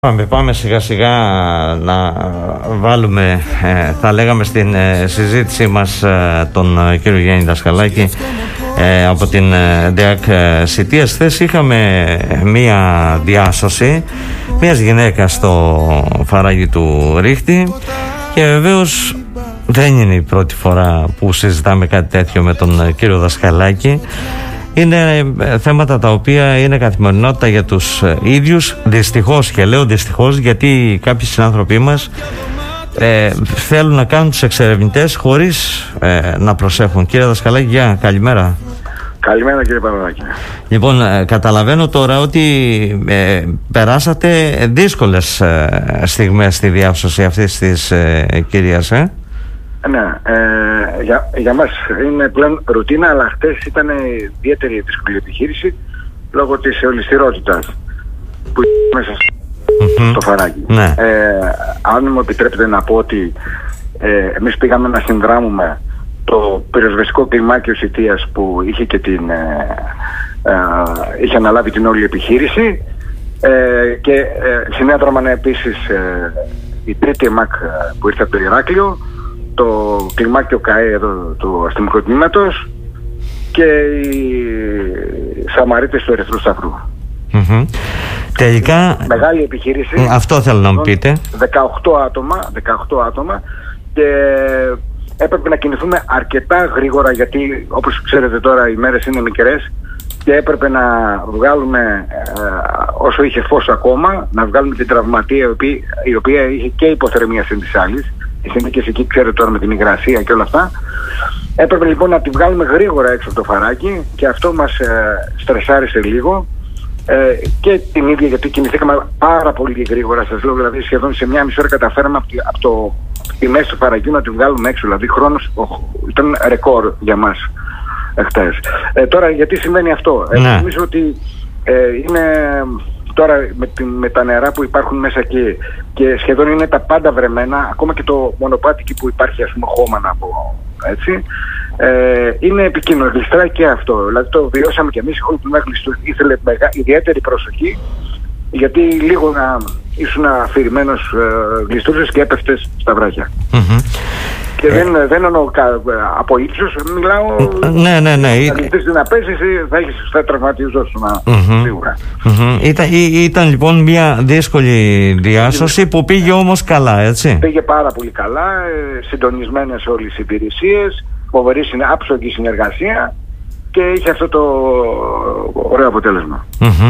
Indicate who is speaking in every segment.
Speaker 1: Πάμε σιγά σιγά να βάλουμε, θα λέγαμε, στην συζήτησή μας τον κύριο Γιάννη Δασκαλάκη από την ΔΕΑΚ Σιτίας. Χθες είχαμε μία διάσωση μιας γυναίκας στο φαράγγι του Ρίχτη και βεβαίως δεν είναι η πρώτη φορά που συζητάμε κάτι τέτοιο με τον κύριο Δασκαλάκη. Είναι θέματα τα οποία είναι καθημερινότητα για τους ίδιους. Δυστυχώς, και λέω δυστυχώς, γιατί κάποιοι συνάνθρωποι μας θέλουν να κάνουν τους εξερευνητές χωρίς να προσέχουν. Κύριε Δασκαλάκη, γεια, καλημέρα.
Speaker 2: Καλημέρα κύριε Παναδάκη.
Speaker 1: Λοιπόν, καταλαβαίνω τώρα ότι περάσατε δύσκολες στιγμές στη διάσωση αυτής της κυρίας,
Speaker 2: Ναι, για μας είναι πλέον ρουτίνα, αλλά χτες ήταν ιδιαίτερη δύσκολη επιχείρηση λόγω της ολισθηρότητας που μέσα στο φαράγγι.
Speaker 1: Ναι.
Speaker 2: Αν μου επιτρέπετε να πω ότι εμείς πήγαμε να συνδράμουμε το πυροσβεστικό κλιμάκιο Σιτίας που είχε και είχε αναλάβει την όλη επιχείρηση και συνέδραμαν επίσης η τρίτη ΕΜΑΚ που ήρθε από το Ηράκλειο, το κλιμάκιο ΚΑΕ εδώ του αστυνομικού τμήματος και οι Σαμαρίτες του Ερυθρού Σταυρού.
Speaker 1: Τελικά
Speaker 2: μεγάλη επιχείρηση.
Speaker 1: Αυτό θέλω να μου πείτε.
Speaker 2: 18 άτομα και έπρεπε να κινηθούμε αρκετά γρήγορα, γιατί όπως ξέρετε τώρα οι μέρες είναι μικρές και έπρεπε να βγάλουμε όσο είχε φως ακόμα, να βγάλουμε την τραυματία η οποία είχε και υποθερμία συν της άλλης. Οι συνθήκες εκεί ξέρετε τώρα με την υγρασία και όλα αυτά. Έπρεπε λοιπόν να τη βγάλουμε γρήγορα έξω από το φαράκι και αυτό μας στρεσάρισε λίγο και την ίδια, γιατί κινηθήκαμε πάρα πολύ γρήγορα. Σας λέω, δηλαδή σχεδόν σε μια μισή ώρα καταφέραμε από τη μέση του φαραγιού να τη βγάλουμε έξω. Δηλαδή χρόνος ήταν ρεκόρ για μας χτες. Τώρα γιατί σημαίνει αυτό? Νομίζω ότι είναι... Τώρα με τα νερά που υπάρχουν μέσα εκεί και σχεδόν είναι τα πάντα βρεμένα, ακόμα και το μονοπάτι που υπάρχει, ας πούμε, χώμα να πω έτσι, είναι επικίνδυνο, γλιστράει και αυτό. Δηλαδή το βιώσαμε κι εμείς, ήθελε ιδιαίτερη προσοχή, γιατί λίγο να ήσουν αφηρημένος γλιστρούσες και έπεφτες στα βράχια. Και δεν εννοώ από ύψος, μιλάω.
Speaker 1: Ναι.
Speaker 2: Να γλιστρήσεις να πέσεις, θα τραυματιζόσουν σίγουρα.
Speaker 1: Ήταν λοιπόν μια δύσκολη διάσωση που πήγε όμως καλά, έτσι.
Speaker 2: Πήγε πάρα πολύ καλά, συντονισμένες όλες οι υπηρεσίες, φοβερή άψογη συνεργασία και είχε αυτό το ωραίο αποτέλεσμα.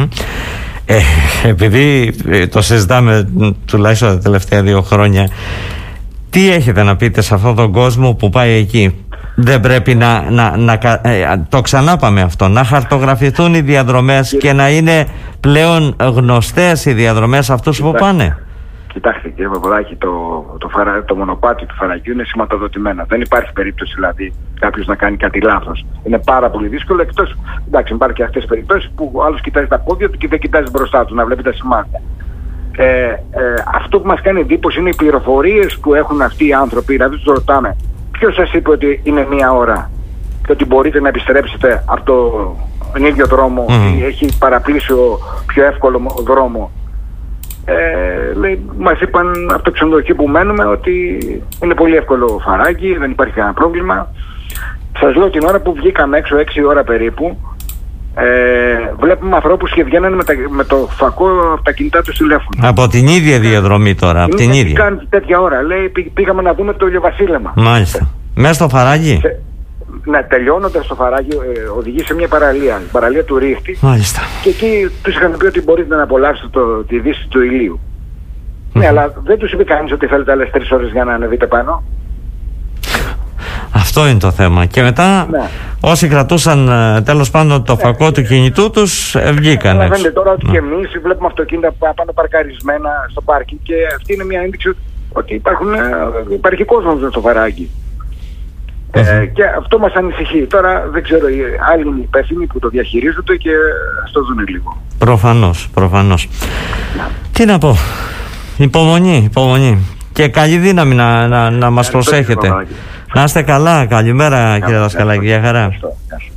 Speaker 1: Επειδή το συζητάμε τουλάχιστον τα τελευταία 2 χρόνια, τι έχετε να πείτε σε αυτόν τον κόσμο που πάει εκεί? Δεν πρέπει το ξανάπαμε αυτό, να χαρτογραφηθούν οι διαδρομές και να είναι πλέον γνωστές οι διαδρομές αυτούς που πάνε?
Speaker 2: Κοιτάξτε κύριε Παπαδάκη, το μονοπάτι του φαραγγιού είναι σηματοδοτημένο. Δεν υπάρχει περίπτωση δηλαδή κάποιος να κάνει κάτι λάθος. Είναι πάρα πολύ δύσκολο, εκτός, εντάξει, υπάρχουν και αυτές τις περιπτώσεις που ο άλλος κοιτάζει τα πόδια του και δεν κοιτάζει μπροστά του να βλέπει τα σημάδια. Αυτό που μας κάνει εντύπωση είναι οι πληροφορίες που έχουν αυτοί οι άνθρωποι. Δηλαδή τους ρωτάμε, ποιος σας είπε ότι είναι 1 ώρα και ότι μπορείτε να επιστρέψετε από τον ίδιο δρόμο ή έχει παραπλήσιο πιο εύκολο δρόμο? Μας είπαν από το ξενοδοχείο που μένουμε ότι είναι πολύ εύκολο φαράγγι, δεν υπάρχει κανένα πρόβλημα. Σας λέω, την ώρα που βγήκαμε έξω, 6 ώρα περίπου, βλέπουμε ανθρώπους και βγαίνουν με το φακό από τα κινητά τους τηλέφωνα. Από
Speaker 1: την ίδια διαδρομή τώρα, από την ίδια.
Speaker 2: Κάνει τέτοια ώρα, λέει, πήγαμε να δούμε το ηλιοβασίλεμα.
Speaker 1: Μάλιστα. Μέσα στο φαράγγι.
Speaker 2: Ναι, τελειώνοντας το φαράγγι, οδηγεί σε μια παραλία, η παραλία του Ρίχτη.
Speaker 1: Μάλιστα. Και
Speaker 2: εκεί τους είχαν πει ότι μπορείτε να απολαύσετε τη δύση του ηλίου. Ναι, αλλά δεν τους είπε κανείς ότι θέλετε άλλες 3 ώρες για να ανεβείτε πάνω.
Speaker 1: Αυτό είναι το θέμα. Και μετά όσοι κρατούσαν τέλος πάντων το φακό του κινητού τους βγήκαν έξω.
Speaker 2: Φαίνεται τώρα ότι και εμείς βλέπουμε αυτοκίνητα πάνω παρκαρισμένα στο πάρκινγκ και αυτή είναι μια ένδειξη ότι υπάρχει κόσμος στο φαράγγι. Και αυτό μας ανησυχεί. Τώρα δεν ξέρω, οι άλλοι είναι υπεύθυνοι που το διαχειρίζονται και στο δουν λίγο.
Speaker 1: Προφανώς. Τι να πω, υπομονή και καλή δύναμη να μας προσέχετε. Να είστε καλά, καλημέρα κύριε Δασκαλάκη, για χαρά.